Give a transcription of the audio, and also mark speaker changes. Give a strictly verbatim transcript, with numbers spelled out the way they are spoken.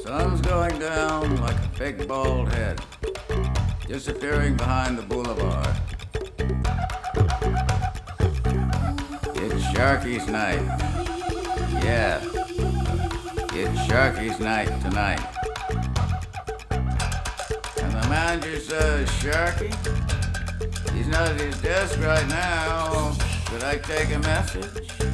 Speaker 1: Sun's going down like a big bald head, disappearing behind the boulevard. It's Sharky's night. Yeah, it's Sharky's night tonight. And the manager says, Sharky, he's not at his desk right now. Should I take a message?